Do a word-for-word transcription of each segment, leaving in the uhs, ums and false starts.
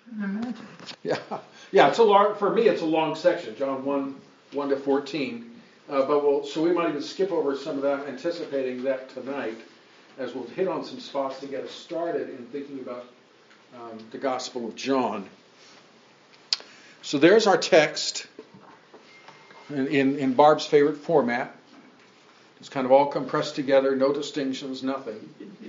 Imagine. Yeah, yeah. It's a long, for me, it's a long section, John one, one to fourteen. Uh, but we'll, so we might even skip over some of that, anticipating that tonight, as we'll hit on some spots to get us started in thinking about um, the Gospel of John. So there's our text in, in, in Barb's favorite format. It's kind of all compressed together, no distinctions, nothing.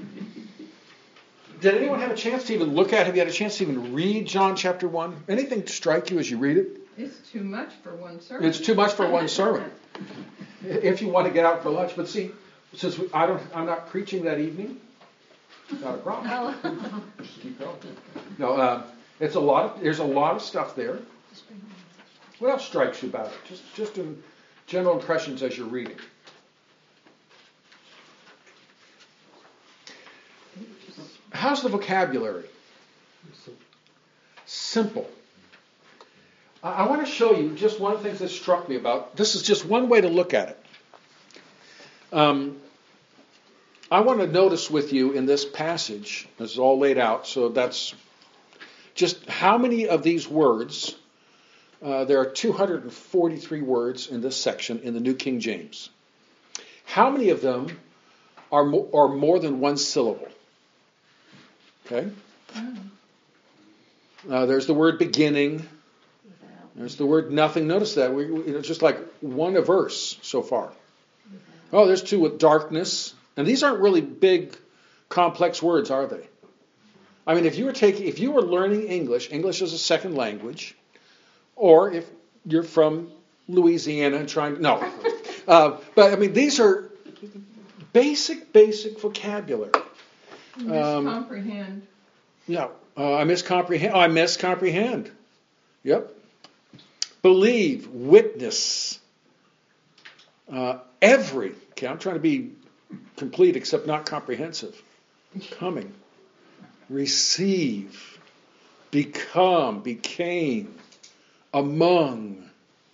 Did anyone have a chance to even look at it? Have you had a chance to even read John chapter one? Anything strike you as you read it? It's too much for one sermon. It's too much for one sermon. If you want to get out for lunch. But see, since we, I don't, I'm not preaching that evening, not a problem. Just keep going. No, uh, it's a lot of, there's a lot of stuff there. What else strikes you about it? Just, just in general impressions as you're reading. How's the vocabulary? Simple. I, I want to show you just one of the things that struck me about. This is just one way to look at it. Um, I want to notice with you in this passage, this is all laid out, so that's just how many of these words, uh, there are two hundred forty-three words in this section in the New King James. How many of them are, mo- are more than one syllable? Okay. Uh, there's the word beginning. There's the word nothing. Notice that. We, we, it's just like one a verse so far. Oh, there's two with darkness. And these aren't really big, complex words, are they? I mean, if you were taking, if you were learning English, English is a second language, or if you're from Louisiana and trying to, no. Uh, but, I mean, these are basic, basic vocabulary. Miscomprehend. Um, yeah, uh, I miscomprehend. Oh, I miscomprehend. Yep. Believe, witness, uh, every. Okay, I'm trying to be complete except not comprehensive. Coming, receive, become, became, among,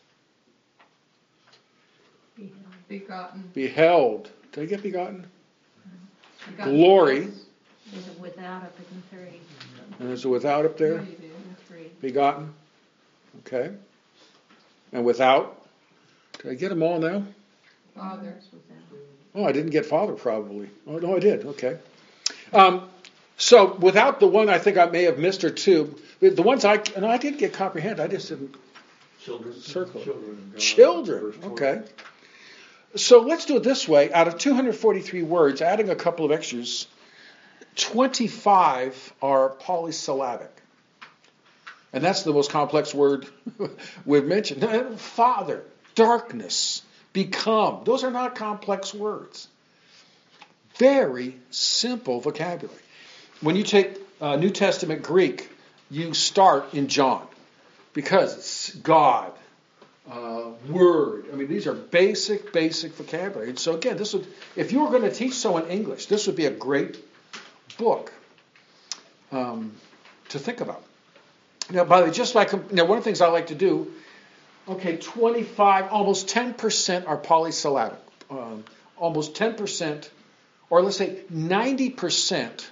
Begotten. beheld. Did I get begotten? Begotten. Glory. There's a without up in three. And there's a without up there. Yeah, you do. In three. Begotten. Okay. And without. Did I get them all now? Father. Oh, I didn't get Father probably. Oh, no, I did. Okay. Um, so without the one I think I may have missed or two, the ones I, and I did get comprehend, I just didn't Children. circle it. Children. Children. Okay. So let's do it this way. Out of two hundred forty-three words, adding a couple of extras, twenty-five are polysyllabic. And that's the most complex word we've mentioned. Father, darkness, become. Those are not complex words. Very simple vocabulary. When you take uh, New Testament Greek, you start in John because it's God, uh, Word. I mean, these are basic, basic vocabulary. And so again, this would, if you were going to teach someone English, this would be a great book um, to think about. Now, by the way, just like now, one of the things I like to do. Okay, twenty-five, almost ten percent are polysyllabic. Um, almost ten percent, or let's say ninety percent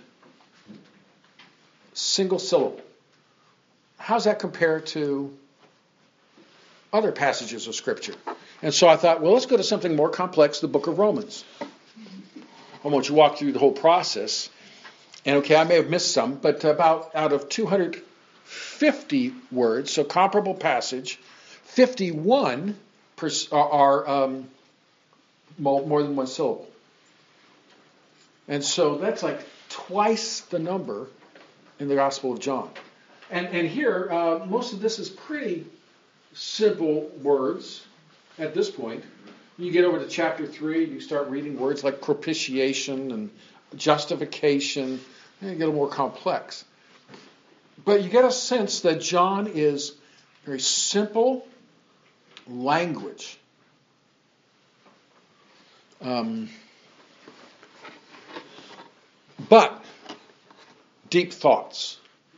single syllable. How's that compare to other passages of Scripture? And so I thought, well, let's go to something more complex, the book of Romans. I want you to walk through the whole process. And okay, I may have missed some, but about out of two hundred fifty words, so comparable passage, fifty-one are um, more than one syllable. And so that's like twice the number in the Gospel of John. And, and here, uh, most of this is pretty simple words at this point. You get over to chapter three, you start reading words like propitiation and justification, and you get a little more complex. But you get a sense that John is very simple language. Um, but deep thoughts.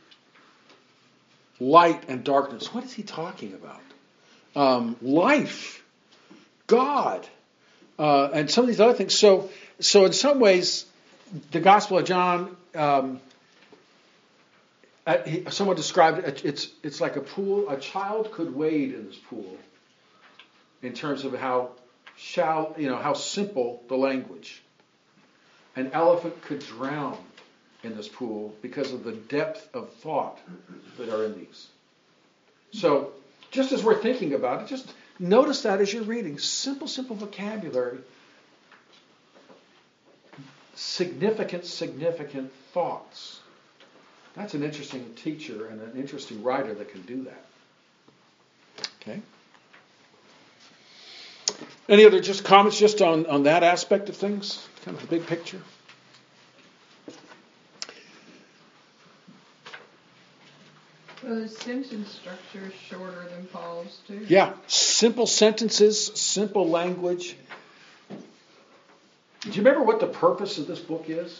Light and darkness. What is he talking about? Um, life. God. Uh, and some of these other things. So, so in some ways, the Gospel of John, um, uh, he, someone described it, it's, it's like a pool. A child could wade in this pool in terms of how shall, you know, how simple the language. An elephant could drown in this pool because of the depth of thought that are in these. So, just as we're thinking about it, just notice that as you're reading. Simple, simple vocabulary. Significant, significant thoughts. That's an interesting teacher and an interesting writer that can do that. Okay. Any other just comments just on, on that aspect of things? Kind of the big picture. Well, the sentence structure is shorter than Paul's too. Yeah, simple sentences, simple language. Do you remember what the purpose of this book is?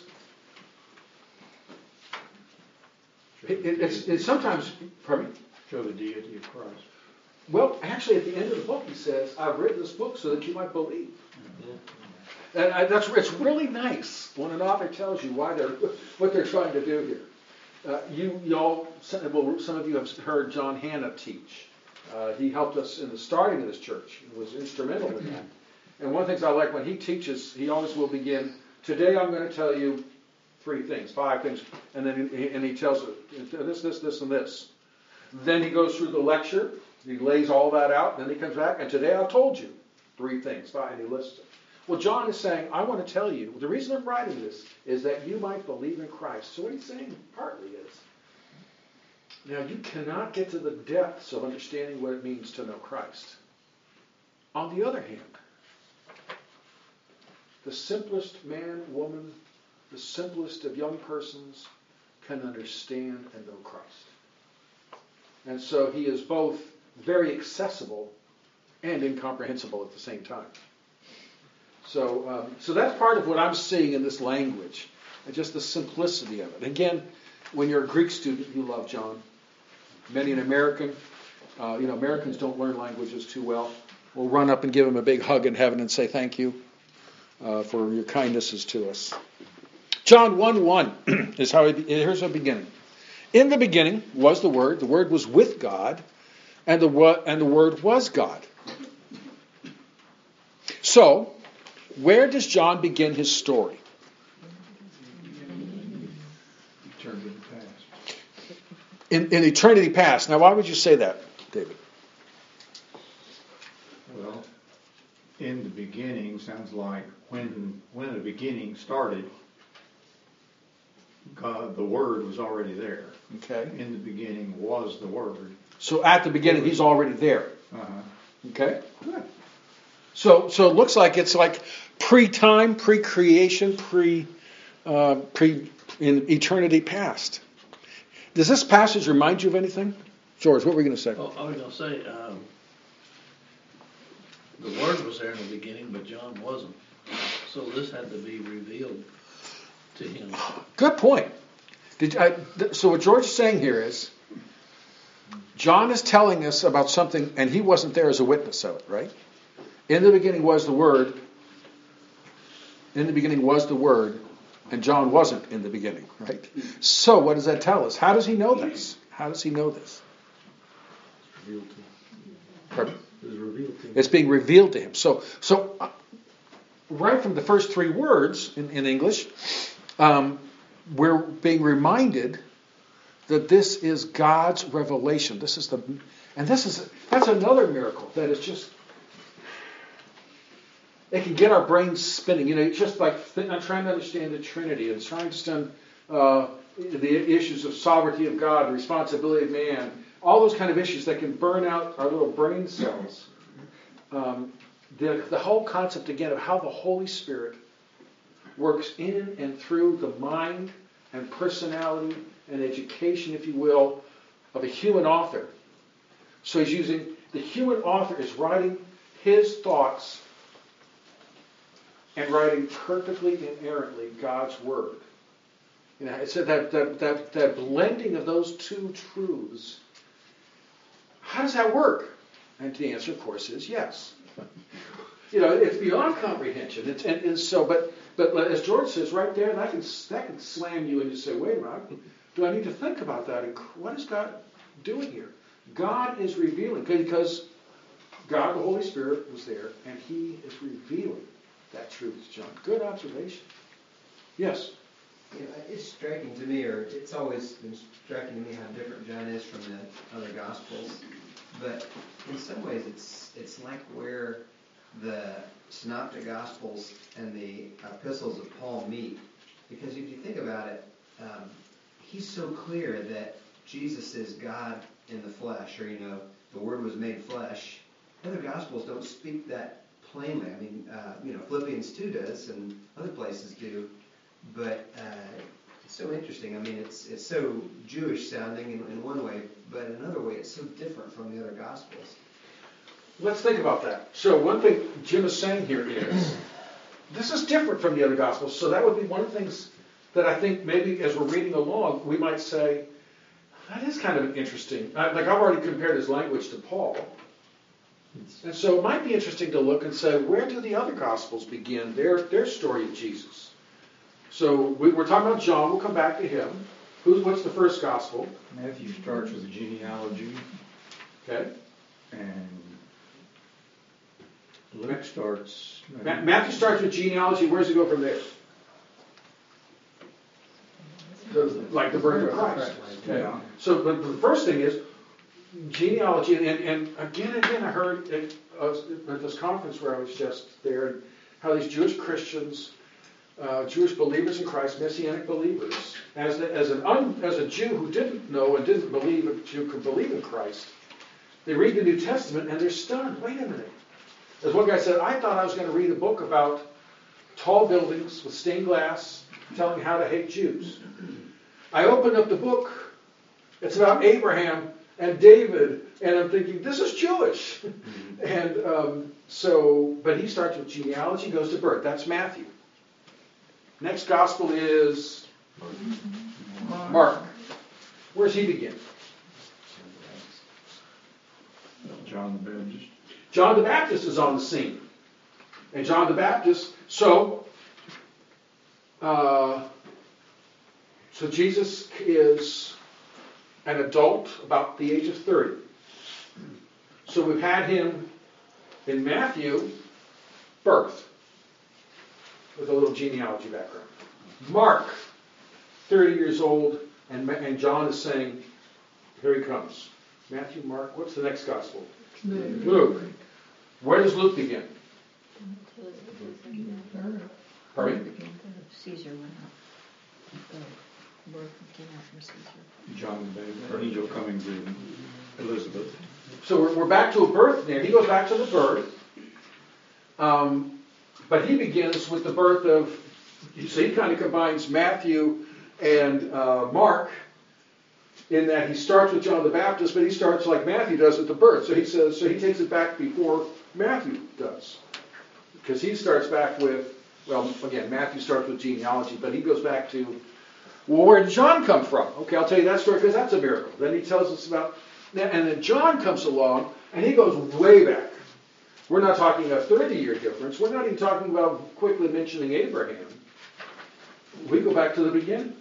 It, it, it's, it's sometimes, pardon me? Show the deity of Christ. Well, actually, at the end of the book, he says, "I've written this book so that you might believe." Mm-hmm. And I, that's it's really nice when an author tells you why they're what they're trying to do here. Uh, you y'all, well, some of you have heard John Hanna teach. Uh, he helped us in the starting of this church. He was instrumental in that. And one of the things I like when he teaches, he always will begin, "Today I'm going to tell you three things, five things," and then he, and he tells it, this, this, this, and this. Then he goes through the lecture. He lays all that out. Then he comes back, and today I told you three things, five, and he lists it. Well, John is saying, I want to tell you, the reason I'm writing this is that you might believe in Christ. So what he's saying partly is, now you cannot get to the depths of understanding what it means to know Christ. On the other hand, the simplest man, woman, the simplest of young persons can understand and know Christ. And so he is both very accessible and incomprehensible at the same time. So, um, so that's part of what I'm seeing in this language, and just the simplicity of it. Again, when you're a Greek student, you love John. Many an American, uh, you know, Americans don't learn languages too well. We'll run up and give him a big hug in heaven and say thank you uh, for your kindnesses to us. John one one is how he, here's a beginning. In the beginning was the Word. The Word was with God, and the and the Word was God. So, where does John begin his story? Eternity past. In, in eternity past. Now, why would you say that, David? Well, in the beginning sounds like when when the beginning started, God, the Word was already there. Okay. In the beginning was the Word. So at the beginning, he's already there. Uh-huh. Okay. Good. So so it looks like it's like pre-time, pre-creation, pre uh, pre in eternity past. Does this passage remind you of anything, George? What were you going to say? Oh, I was going to say um, the Word was there in the beginning, but John wasn't. So this had to be revealed to him. Good point. Did I, th- so what George is saying here is, John is telling us about something, and he wasn't there as a witness of it, right? In the beginning was the Word. In the beginning was the Word, and John wasn't in the beginning, right? So what does that tell us? How does he know this? How does he know this? Revealed to him. Pardon? It was revealed to him. It's being revealed to him. So, so uh, right from the first three words in, in English, um, we're being reminded that this is God's revelation. This is the, and this is that's another miracle that is just. It can get our brains spinning. You know, it's just like I'm trying to understand the Trinity and trying to understand uh, the issues of sovereignty of God, the responsibility of man, all those kind of issues that can burn out our little brain cells. Um, the, the whole concept, again, of how the Holy Spirit works in and through the mind and personality and education, if you will, of a human author. So he's using, the human author is writing his thoughts and writing perfectly and inerrantly God's Word. You know, it's that, that, that, that blending of those two truths. How does that work? And the answer, of course, is yes. You know, it's beyond comprehension. It's, and, and so, but but as George says right there, that can that can slam you and you say, wait a minute, do I need to think about that? And what is God doing here? God is revealing, because God, the Holy Spirit, was there, and He is revealing that truth to John. Good observation. Yes? Yeah, it's striking to me, or it's always been striking to me how different John is from the other Gospels. But in some ways, it's it's like where the Synoptic Gospels and the epistles of Paul meet. Because if you think about it, um, he's so clear that Jesus is God in the flesh, or, you know, the Word was made flesh. Other Gospels don't speak that plainly. I mean, uh, you know, Philippians two does, and other places do. But uh, it's so interesting. I mean, it's it's so Jewish sounding in, in one way, but in another way, it's so different from the other Gospels. Let's think about that. So one thing Jim is saying here is, this is different from the other Gospels. So that would be one of the things that I think maybe as we're reading along, we might say, that is kind of interesting. Like, I've already compared his language to Paul. And so it might be interesting to look and say, where do the other Gospels begin their, their story of Jesus? So we, we're talking about John. We'll come back to him. Who's, what's the first Gospel? Matthew starts with a genealogy, Okay. and Luke starts... Ma- Matthew starts with genealogy. Where does he go from there? Like the birth of Christ. Okay. Yeah. So but the first thing is genealogy. And, and again and again I heard at, uh, at this conference where I was just there, how these Jewish Christians... Uh, Jewish believers in Christ, Messianic believers, as a, as an un, as a Jew who didn't know and didn't believe, a Jew could believe in Christ, they read the New Testament and they're stunned. Wait a minute. As one guy said, I thought I was going to read a book about tall buildings with stained glass telling how to hate Jews. I opened up the book. It's about Abraham and David, and I'm thinking, this is Jewish. and um, so, but he starts with genealogy, goes to birth. That's Matthew. Next gospel is Mark. Where does he begin? John the Baptist. John the Baptist is on the scene. And John the Baptist, so, uh, so Jesus is an adult about the age of thirty. So we've had him in Matthew, birth, with a little genealogy background. Mark, thirty years old, and, and John is saying, here he comes. Matthew, Mark, what's the next gospel? Luke. Luke. Where does Luke begin? Pardon me? Caesar went out. The birth came out from Caesar. John the Baptist, or angel coming to Elizabeth. So we're, we're back to a birth there. He goes back to the birth. Um, but he begins with the birth of, you see, he kind of combines Matthew and uh, Mark in that he starts with John the Baptist, but he starts like Matthew does at the birth. So he says, so he takes it back before Matthew does. Because he starts back with, well, again, Matthew starts with genealogy, but he goes back to, well, where did John come from? Okay, I'll tell you that story because that's a miracle. Then he tells us about, and then John comes along, and he goes way back. We're not talking a thirty-year difference. We're not even talking about quickly mentioning Abraham. We go back to the beginning.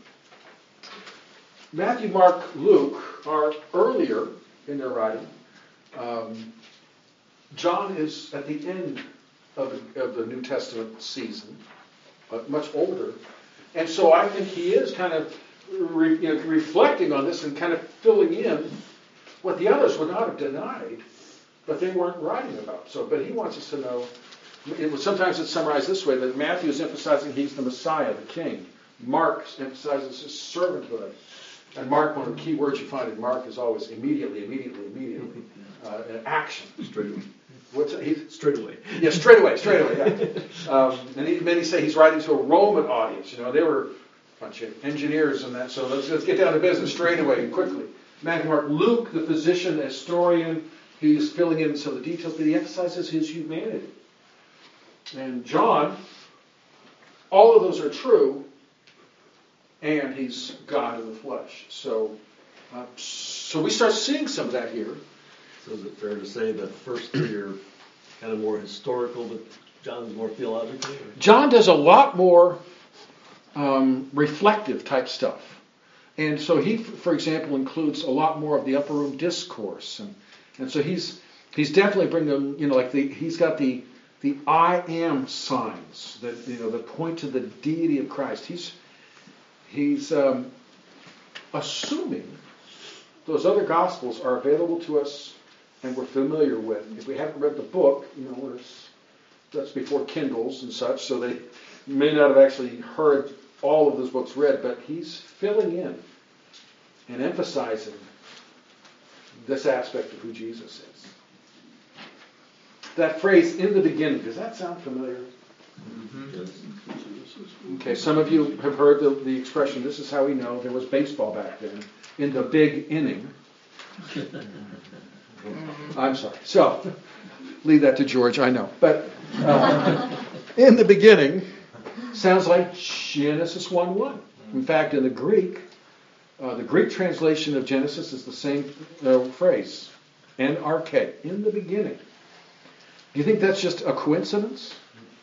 Matthew, Mark, Luke are earlier in their writing. Um, John is at the end of the, of the New Testament season, uh, much older. And so I think he is kind of re, you know, reflecting on this and kind of filling in what the others would not have denied, but they weren't writing about. So, but he wants us to know, it was, sometimes it's summarized this way, that Matthew is emphasizing he's the Messiah, the King. Mark emphasizes his servanthood. And Mark, one of the key words you find in Mark is always immediately, immediately, immediately. Uh, action. Straight away. What's it? He's, Straight away. yeah, straight away, straight away, yeah. Um, and he, many say he's writing to a Roman audience. You know, they were a bunch of engineers and that, so let's, let's get down to business straight away and quickly. Matthew, Mark, Luke, the physician, the historian, he's filling in some of the details, but he emphasizes his humanity. And John, all of those are true, and he's God in the flesh. So, uh, so we start seeing some of that here. So is it fair to say that the first three are kind of more historical, but John's more theological? Or? John does a lot more um, reflective type stuff. And so he, for example, includes a lot more of the upper room discourse, and and so he's he's definitely bringing them, you know, like the he's got the the I am signs that, you know, that point to the deity of Christ. He's he's um, assuming those other gospels are available to us and we're familiar with. If we haven't read the book, you know, it's, that's before Kindles and such, so they may not have actually heard all of those books read, but he's filling in and emphasizing this aspect of who Jesus is. That phrase, in the beginning, does that sound familiar? Mm-hmm. Okay, some of you have heard the, the expression, this is how we know there was baseball back then, in the big inning. I'm sorry. So, leave that to George, I know. But uh, in the beginning sounds like Genesis one one. In fact, in the Greek, uh, the Greek translation of Genesis is the same uh, phrase, N R K, in the beginning. Do you think that's just a coincidence?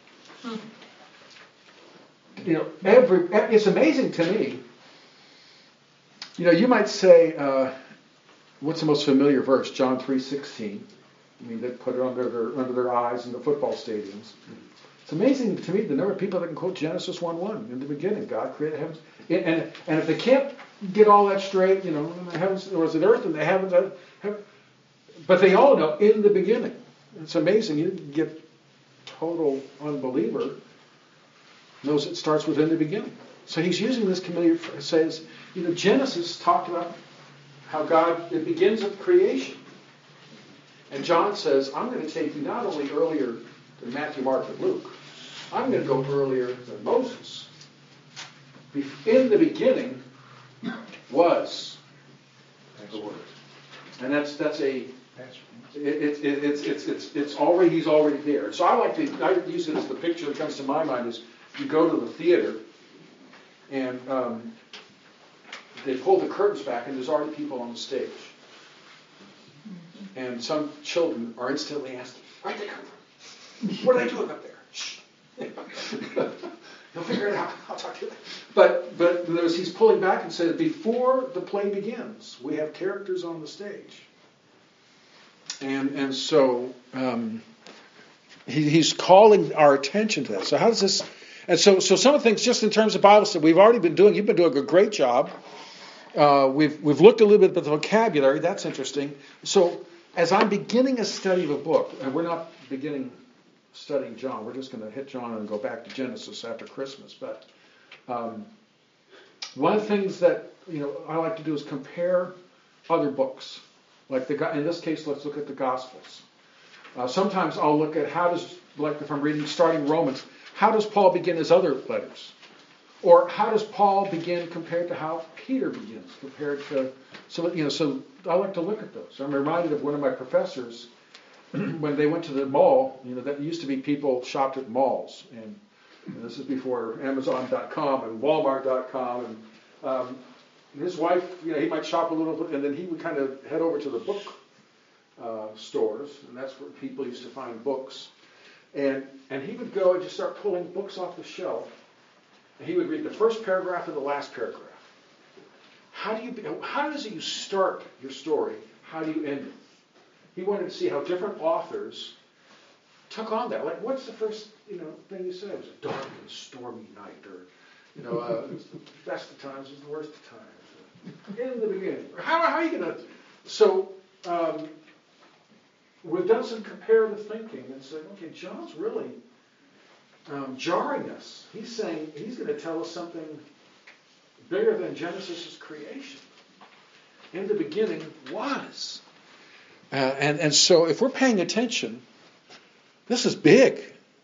You know, every it's amazing to me. You know, you might say, uh, what's the most familiar verse? John three sixteen. I mean, they put it under their under their eyes in the football stadiums. It's amazing to me the number of people that can quote Genesis one one. In the beginning, God created heavens. And and if they can't get all that straight, you know, the heavens, there was an earth and the heavens, heaven, but they all know in the beginning. It's amazing. You get total unbeliever knows it starts with in the beginning. So he's using this familiar says, you know, Genesis talked about how God, it begins with creation. And John says, I'm going to take you not only earlier than Matthew, Mark, and Luke, I'm going to go earlier than Moses. In the beginning was the Word. And that's that's a it, it, it, it's it's it's it's already he's already there. So I like to I use it as the picture that comes to my mind is you go to the theater and um, they pull the curtains back and there's already people on the stage. And some children are instantly asking, where'd they come from? What are they doing up there? Shh. He'll figure it out. I'll talk to you. But but there's, he's pulling back and says, before the play begins, we have characters on the stage. And and so um, he, he's calling our attention to that. So how does this? And so so some of the things, just in terms of Bible study, we've already been doing. You've been doing a great job. Uh, we've we've looked a little bit at the vocabulary. That's interesting. So as I'm beginning a study of a book, and we're not beginning studying John, we're just going to hit John and go back to Genesis after Christmas. But um, one of the things that you know I like to do is compare other books. Like the in this case, let's look at the Gospels. Uh, sometimes I'll look at how does, like if I'm reading starting Romans, how does Paul begin his other letters? Or how does Paul begin compared to how Peter begins, compared to, so you know, so I like to look at those. I'm reminded of one of my professors when they went to the mall. You know, that used to be people shopped at malls, and, and this is before Amazon dot com and Walmart dot com, and um, his wife, you know, he might shop a little bit, and then he would kind of head over to the book uh, stores, and that's where people used to find books, and and he would go and just start pulling books off the shelf. He would read the first paragraph and the last paragraph. How do you? How does you start your story? How do you end it? He wanted to see how different authors took on that. Like, what's the first you know thing you say? It was a dark and stormy night, or you know, uh, it was the best of times, it was the worst of times. In the beginning, how, how are you going to? So um, we've done some comparative thinking and said, okay, John's really. Um, jarring us. He's saying he's going to tell us something bigger than Genesis' creation. In the beginning was. Uh, and, and so if we're paying attention, this is big.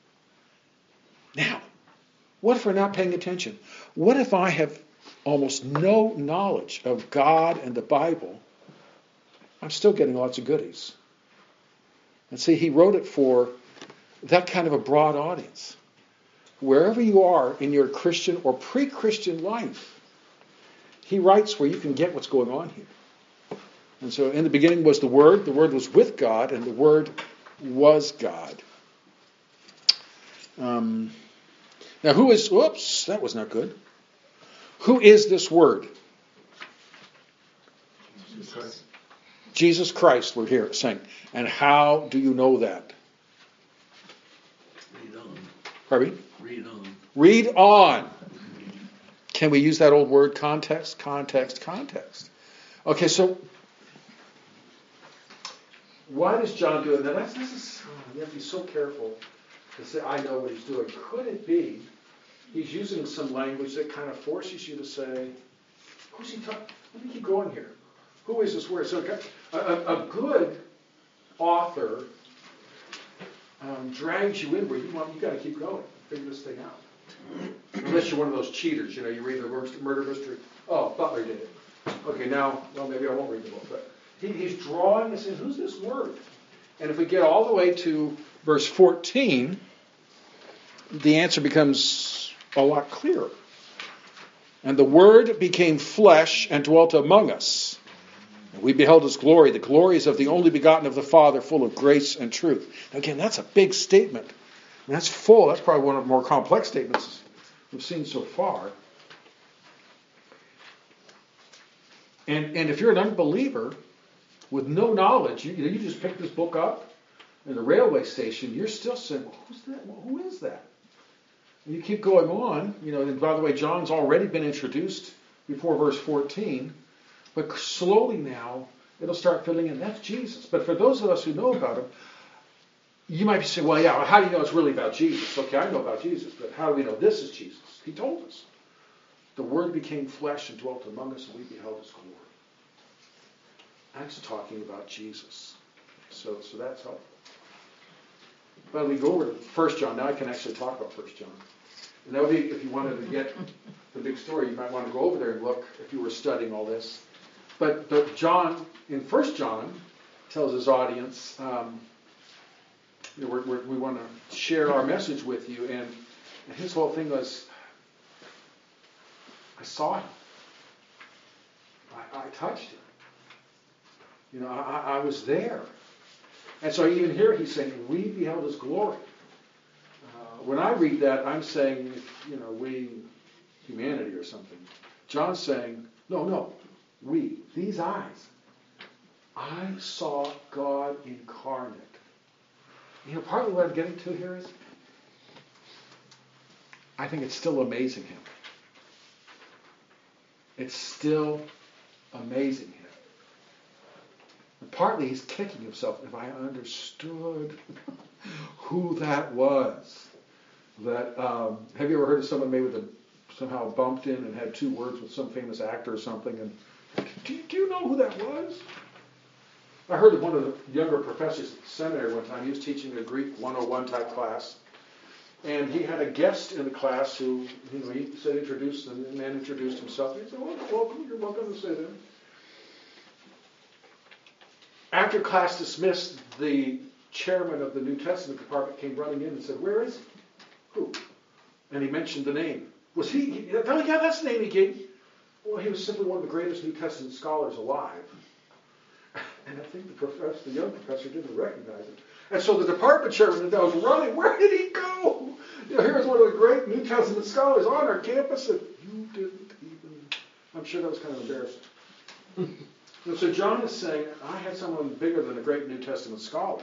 Now, what if we're not paying attention? What if I have almost no knowledge of God and the Bible? I'm still getting lots of goodies. And see, he wrote it for that kind of a broad audience. Wherever you are in your Christian or pre-Christian life, he writes where you can get what's going on here. And so in the beginning was the Word, the Word was with God, and the Word was God. Um, now who is, whoops, that was not good. Who is this Word? Christ. Jesus Christ, we're here saying. And how do you know that? Read on. Pardon me? Read on. Read on. Can we use that old word context? Context, context. Okay, so why does John do it? Now that's, this is, oh, you have to be so careful to say, I know what he's doing. Could it be he's using some language that kind of forces you to say, who's he talking? Let me keep going here. Who is this word? So a, a, a good author um, drags you in where you want. You got to keep going, figure this thing out. Unless you're one of those cheaters, you know, you read the murder mystery. Oh, Butler did it. Okay, now, well, maybe I won't read the book, but he, he's drawing us in. Who's this word? And if we get all the way to verse fourteen, the answer becomes a lot clearer. And the Word became flesh and dwelt among us. And we beheld His glory. The glory is of the only begotten of the Father, full of grace and truth. Now, again, that's a big statement. And that's full. That's probably one of the more complex statements we've seen so far. And and if you're an unbeliever with no knowledge, you, you, know, you just pick this book up in the railway station, you're still saying, well, who's that? Well, who is that? And you keep going on, you know, and by the way, John's already been introduced before verse fourteen, but slowly now it'll start filling in. That's Jesus. But for those of us who know about him, you might be saying, well, yeah, how do you know it's really about Jesus? Okay, I know about Jesus, but how do we know this is Jesus? He told us. The Word became flesh and dwelt among us, and we beheld His glory. That's talking about Jesus. So, so that's helpful. But we go over to First John. Now I can actually talk about First John. And that would be, if you wanted to get the big story, you might want to go over there and look if you were studying all this. But, but John, in First John, tells his audience, um, you know, we're, we're, we want to share our message with you. And, and his whole thing was, I saw him. I, I touched him. You know, I, I was there. And so even here he's saying, we beheld His glory. Uh, when I read that, I'm saying, you know, we, humanity or something. John's saying, no, no, we, these eyes. I saw God incarnate. You know, partly what I'm getting to here is, I think it's still amazing him. It's still amazing him. And partly he's kicking himself. If I understood who that was. That um, have you ever heard of someone maybe that somehow bumped in and had two words with some famous actor or something? And do you, do you know who that was? I heard of one of the younger professors at the seminary one time. He was teaching a Greek one oh one type class. And he had a guest in the class who, you know, he said, introduce, and the man introduced himself. He said, well, welcome, you're welcome to sit in. After class dismissed, the chairman of the New Testament department came running in and said, where is he? Who? And he mentioned the name. Was he, he oh yeah, that's the name he gave. Well, he was simply one of the greatest New Testament scholars alive. And I think the professor, the young professor didn't recognize him. And so the department chairman that was running, where did he go? You know, here's one of the great New Testament scholars on our campus, and you didn't even. I'm sure that was kind of embarrassing. And so John is saying, I had someone bigger than a great New Testament scholar.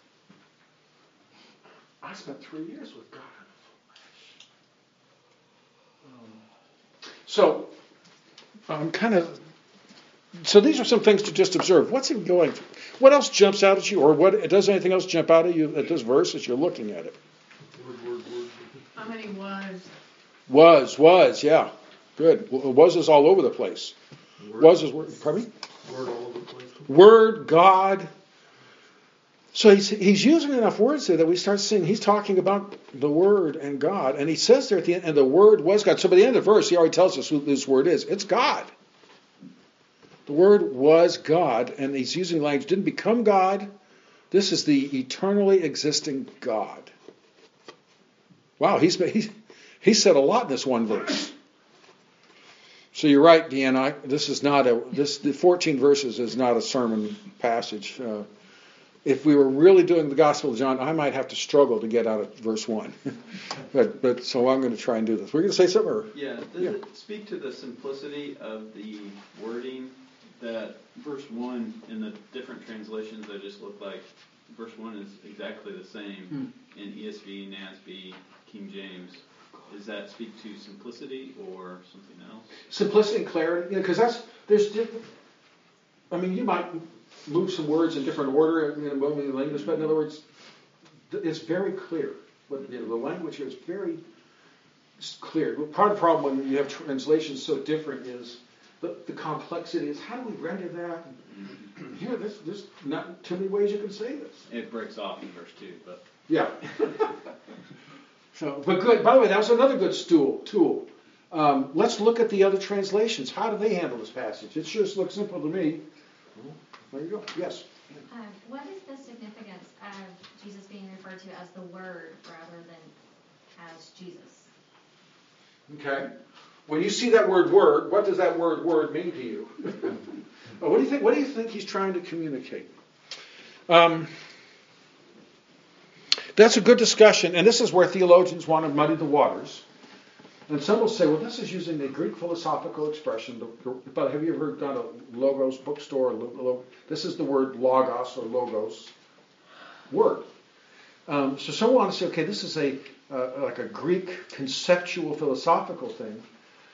I spent three years with God in the flesh. Um, so I'm kind of. So these are some things to just observe. What's it going through? What else jumps out at you, or what does anything else jump out at you at this verse as you're looking at it? Word, word, word. How many was? Was, was, yeah. Good. Was is all over the place. Word. Was is, word, pardon me? Word all over the place. Word, God. So he's, he's using enough words there that we start seeing he's talking about the Word and God. And he says there at the end, and the Word was God. So by the end of the verse, he already tells us who this Word is. It's God. The Word was God, and he's using language, didn't become God. This is the eternally existing God. Wow, he's he, he said a lot in this one verse. So you're right, Deanna. This is not a this the fourteen verses is not a sermon passage. Uh, if we were really doing the Gospel of John, I might have to struggle to get out of verse one. but but so I'm going to try and do this. We're going to say something. Or? Yeah. Does Yeah. it speak to the simplicity of the wording that verse one in the different translations, they just look like verse one is exactly the same in E S V, N A S B, King James. Does that speak to simplicity or something else? Simplicity and clarity, because you know, that's there's different. I mean, you might move some words in different order, you know, moving the language, but in other words, it's very clear. But you know, the language here is very clear. Part of the problem when you have translations so different is the, the complexity is how do we render that? And here, there's, there's not too many ways you can say this. It breaks off in verse two, but yeah. So, but good. By the way, that was another good stool tool. Um, let's look at the other translations. How do they handle this passage? It sure looks simple to me. There you go. Yes. Um, what is the significance of Jesus being referred to as the Word rather than as Jesus? Okay. When you see that word "word," what does that word "word" mean to you? What do you think? What do you think he's trying to communicate? Um, that's a good discussion, and this is where theologians want to muddy the waters. And some will say, well, this is using the Greek philosophical expression. But have you ever done a Logos bookstore? This is the word logos or logos, word. Um, so some want to say, okay, this is a uh, like a Greek conceptual philosophical thing.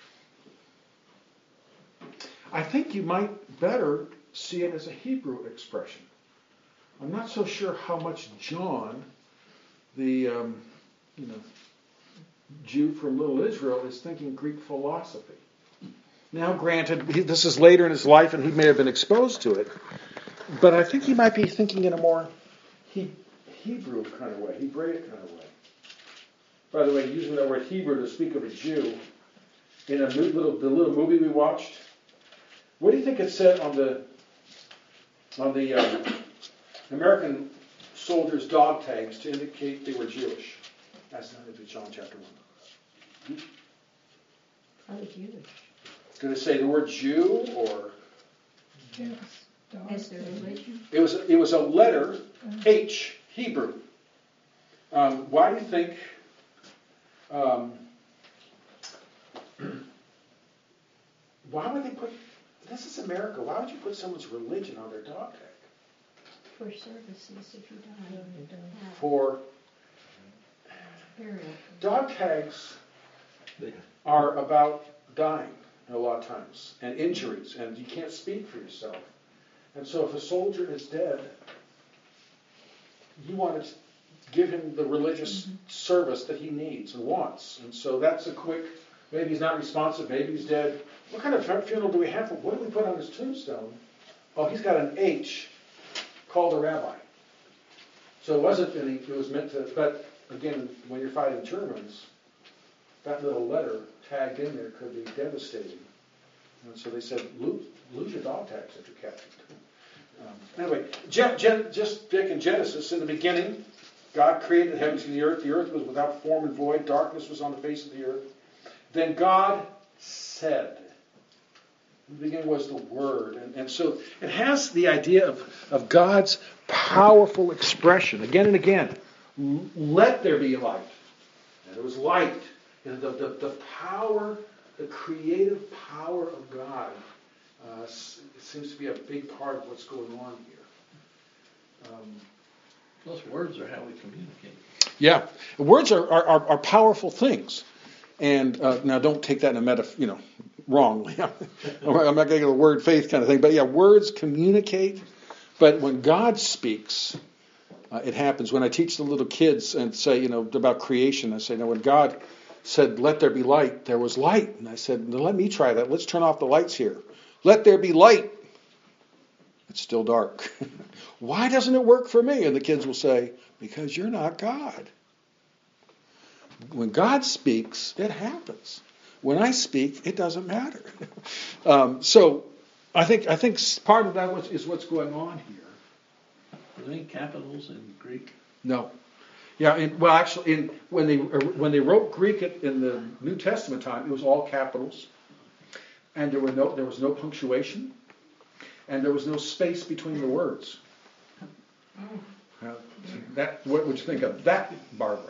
I think you might better see it as a Hebrew expression. I'm not so sure how much John, the um, you know. Jew from Little Israel, is thinking Greek philosophy. Now, granted, he, this is later in his life, and he may have been exposed to it, but I think he might be thinking in a more he, Hebrew kind of way, Hebraic kind of way. By the way, using that word Hebrew to speak of a Jew in a little the little movie we watched, what do you think it said on the on the um, American soldiers' dog tags to indicate they were Jewish? That's not in John chapter one. How Jewish? Did it say the word Jew or? Yes. As their religion? It was it was a letter H, Hebrew. Um, why do you think? Um, why would they put? This is America. Why would you put someone's religion on their dog tag? For services, if you die. For Burial. dog tags are about dying a lot of times and injuries, and you can't speak for yourself. And so if a soldier is dead, you want to give him the religious mm-hmm. service that he needs and wants. And so that's a quick, maybe he's not responsive, maybe he's dead. What kind of funeral do we have for? What do we put on his tombstone? Oh, he's got an H called a rabbi. So it wasn't any, it was meant to, but again, when you're fighting Germans, that little letter tagged in there could be devastating. And so they said, lose, lose your dog tags if you're captured. Um, anyway, Gen, Gen, just Dick in Genesis, in the beginning, God created the heavens and the earth. The earth was without form and void. Darkness was on the face of the earth. Then God said. In the beginning was the Word. And, and so it has the idea of, of God's powerful expression again and again. Let there be light. And there was light. And the, the, the power, the creative power of God uh, it seems to be a big part of what's going on here. Um, Plus, words are how we communicate. Yeah. Words are, are, are powerful things. And uh, now don't take that in a meta, you know, wrongly. I'm not getting a word faith kind of thing. But yeah, words communicate. But when God speaks, Uh, it happens. When I teach the little kids and say, you know, about creation, I say, now when God said, let there be light, there was light. And I said, let me try that. Let's turn off the lights here. Let there be light. It's still dark. Why doesn't it work for me? And the kids will say, because you're not God. When God speaks, it happens. When I speak, it doesn't matter. um, so I think I think part of that was, is what's going on here. Are there any capitals in Greek? No. Yeah, in, well, actually, in, when they when they wrote Greek in the New Testament time, it was all capitals, and there were no there was no punctuation, and there was no space between the words. Uh, that what would you think of that, Barbara?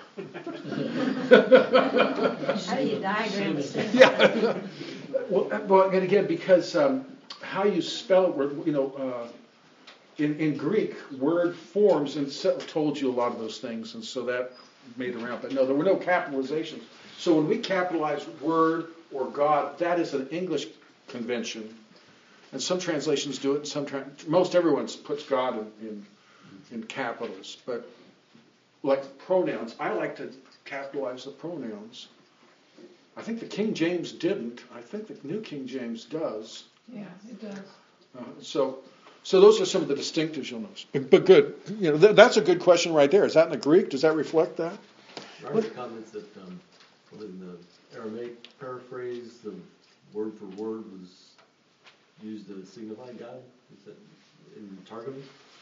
How do you diagram this thing? Yeah. Well, well, and again, because um, how you spell it, you know, uh, in, in Greek, word forms and told you a lot of those things, and so that made it around. But no, there were no capitalizations. So when we capitalize word or God, that is an English convention. And some translations do it, and some tra- most everyone puts God in, in, in capitals. But like pronouns, I like to capitalize the pronouns. I think the King James didn't. I think the New King James does. Yeah, it does. Uh, so, so those are some of the distinctives you'll notice. But, but good, you know, th- that's a good question right there. Is that in the Greek? Does that reflect that? Robert comments that um, well, in the Aramaic paraphrase, the word for word was used to signify God. Is that in Targum?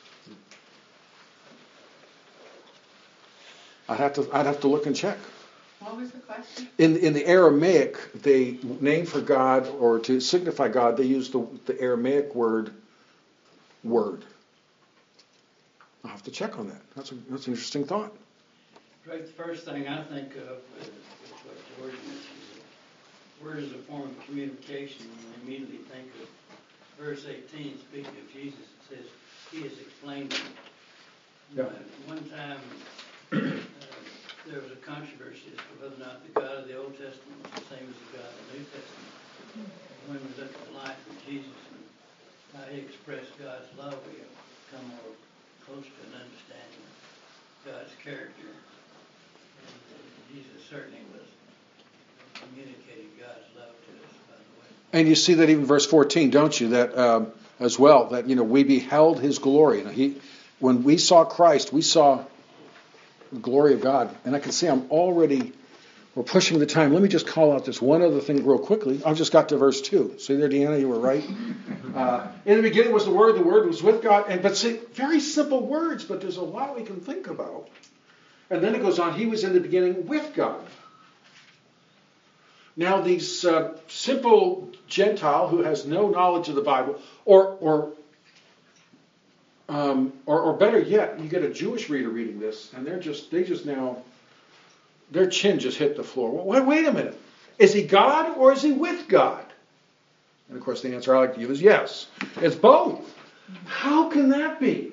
I'd have to, I'd have to look and check. What was the question? In in the Aramaic, they name for God or to signify God, they use the the Aramaic word word. I'll have to check on that. That's a that's an interesting thought. Right, the first thing I think of is, is what George mentioned. Word is a form of communication, and I immediately think of verse eighteen, speaking of Jesus, it says, He has explained to me. Yeah. Uh, one time, uh, there was a controversy as to whether or not the God of the Old Testament was the same as the God of the New Testament. When we look at the life of Jesus and how He expressed God's love, we come more close to an understanding of God's character. Jesus certainly was communicating God's love to us, by the way. And you see that even verse fourteen, don't you? That um, as well. That you know we beheld His glory. Now, he, when we saw Christ, we saw the glory of God. And I can see I'm already we're pushing the time. Let me just call out this one other thing real quickly. I've just got to verse two. See there, Deanna, you were right. Uh, in the beginning was the Word. The Word was with God. And but see, very simple words, but there's a lot we can think about. And then it goes on, He was in the beginning with God. Now these uh, simple Gentile who has no knowledge of the Bible, or or, um, or or better yet, you get a Jewish reader reading this, and they're just they just now their chin just hit the floor. Well, wait, wait a minute, is He God or is He with God? And of course, the answer I like to give is yes. It's both. How can that be?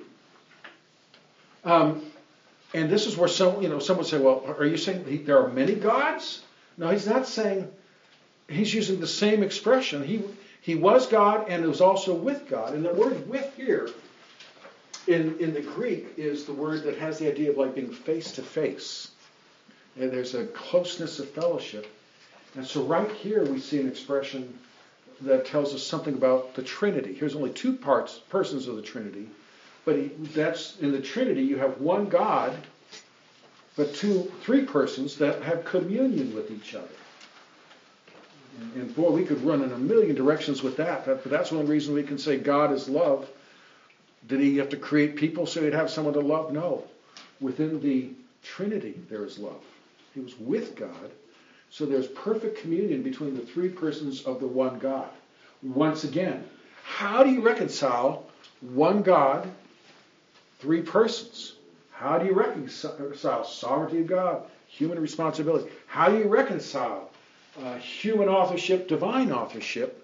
Um, And this is where some, you know, someone say, well, are you saying he, there are many gods? No, he's not saying, he's using the same expression. He he was God and was also with God. And the word with here in, in the Greek is the word that has the idea of like being face to face. And there's a closeness of fellowship. And so right here we see an expression that tells us something about the Trinity. Here's only two parts, persons of the Trinity. But he, that's in the Trinity, you have one God, but two, three persons that have communion with each other. And, and boy, we could run in a million directions with that. But that's one reason we can say God is love. Did He have to create people so He'd have someone to love? No. Within the Trinity, there is love. He was with God. So there's perfect communion between the three persons of the one God. Once again, how do you reconcile one God, three persons? How do you reconcile sovereignty of God, human responsibility? How do you reconcile uh, human authorship, divine authorship?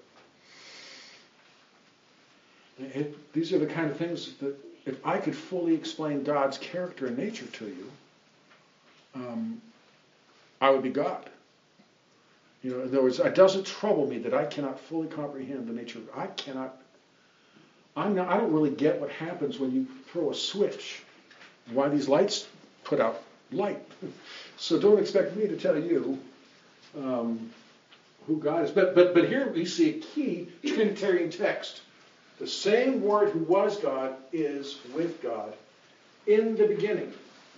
It, these are the kind of things that if I could fully explain God's character and nature to you, um, I would be God. You know, in other words, it doesn't trouble me that I cannot fully comprehend the nature of I cannot I'm not, I don't really get what happens when you throw a switch, why these lights put out light. So don't expect me to tell you um, who God is. But, but, but here we see a key Trinitarian text. The same Word who was God is with God in the beginning.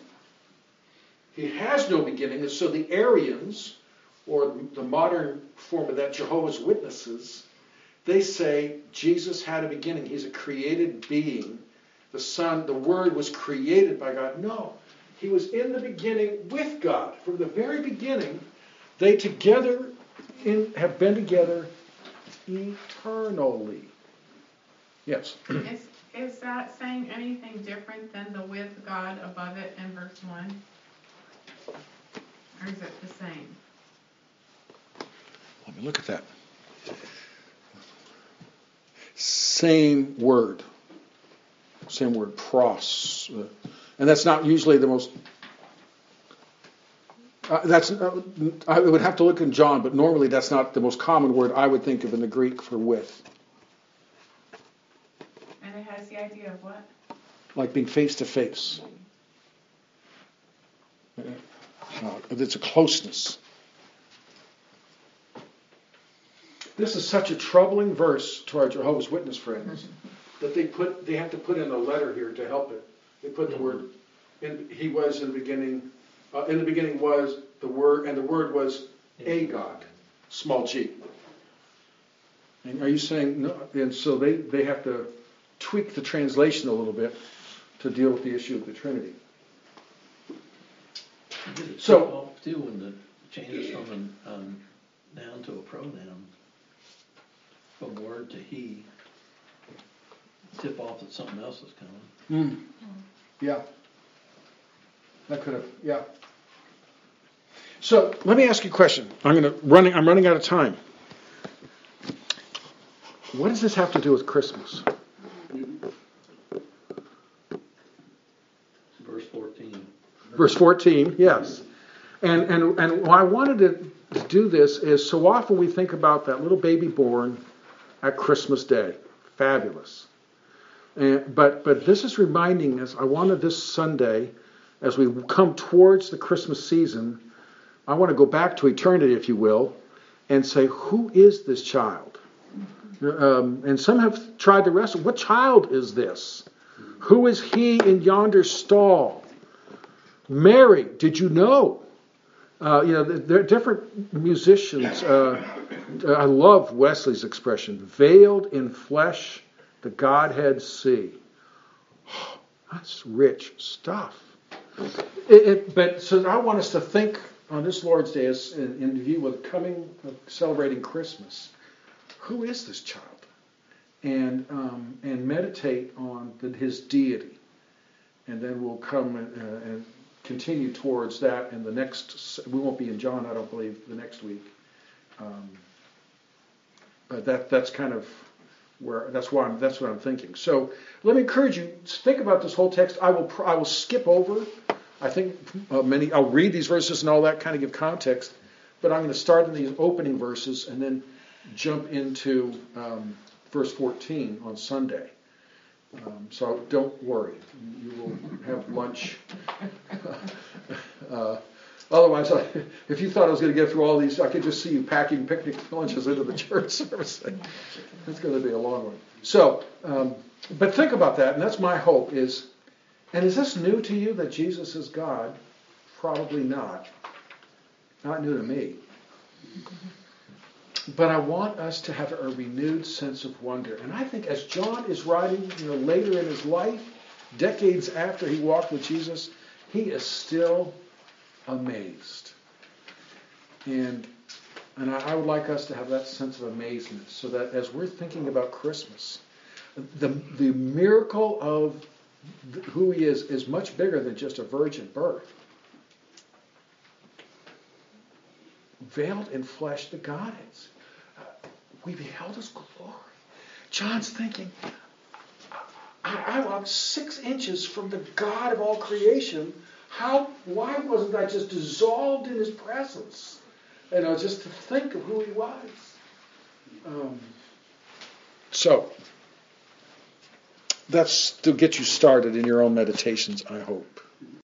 He has no beginning, and so the Arians, or the modern form of that, Jehovah's Witnesses, they say Jesus had a beginning. He's a created being. The Son, the Word was created by God. No, He was in the beginning with God. From the very beginning, they together in, have been together eternally. Yes? Is, is that saying anything different than the with God above it in verse one? Or is it the same? Let me look at that. Same word. Same word, pros. Uh, and that's not usually the most... Uh, that's uh, I would have to look in John, but normally that's not the most common word I would think of in the Greek for with. And it has the idea of what? Like being face to face. Uh, it's a closeness. This is such a troubling verse to our Jehovah's Witness friends that they put they have to put in a letter here to help it. They put the word, in, he was in the beginning, uh, in the beginning was the word, and the word was a God, small g. And are you saying, no? And so they, they have to tweak the translation a little bit to deal with the issue of the Trinity. So, too, when it changes from an um, noun to a pronoun, from word to he, tip off that something else is coming. Mm. Yeah. That could have, yeah. So let me ask you a question. I'm going to running. I'm running out of time. What does this have to do with Christmas? Verse fourteen. Verse fourteen, yes. And and and why I wanted to do this is so often we think about that little baby born at Christmas Day. Fabulous. And, but but this is reminding us, I wanted this Sunday, as we come towards the Christmas season, I want to go back to eternity, if you will, and say, who is this child? Um, and some have tried to wrestle. What child is this? Who is he in yonder stall? Mary, did you know? Uh, you know, there are different musicians. Uh, I love Wesley's expression, veiled in flesh, the Godhead see. Oh, that's rich stuff. It, it, but so I want us to think on this Lord's Day, as in, in view of coming, of celebrating Christmas, who is this child? And um, and meditate on the, his deity, and then we'll come and, uh, and continue towards that in the next. We won't be in John, I don't believe, the next week. Um, but that that's kind of where that's why I'm, that's what I'm thinking. So let me encourage you, think about this whole text. I will I will skip over. I think uh, many. I'll read these verses and all that, kind of give context. But I'm going to start in these opening verses and then jump into um, verse fourteen on Sunday. Um, so don't worry, you will have lunch. uh, otherwise, I, if you thought I was going to get through all these, I could just see you packing picnic lunches into the church service. It's going to be a long one. So, um, but think about that, and that's my hope is, and is this new to you that Jesus is God? Probably not. Not new to me. But I want us to have a renewed sense of wonder. And I think as John is writing, you know, later in his life, decades after he walked with Jesus, he is still amazed. And and I, I would like us to have that sense of amazement, so that as we're thinking about Christmas, the the miracle of who he is is much bigger than just a virgin birth. Veiled in flesh, the Godheads. Uh, we beheld his glory. John's thinking, I, I walked six inches from the God of all creation. How? Why wasn't I just dissolved in his presence? You know, just to think of who he was. Um, so, that's to get you started in your own meditations, I hope.